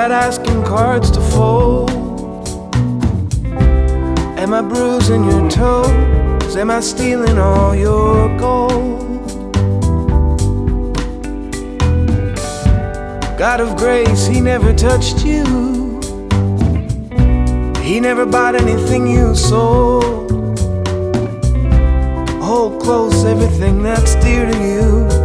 that asking cards to fold? Am I bruising your toes? Am I stealing all your gold? God of grace, He never touched you. He never bought anything you sold. Hold close everything that's dear to you.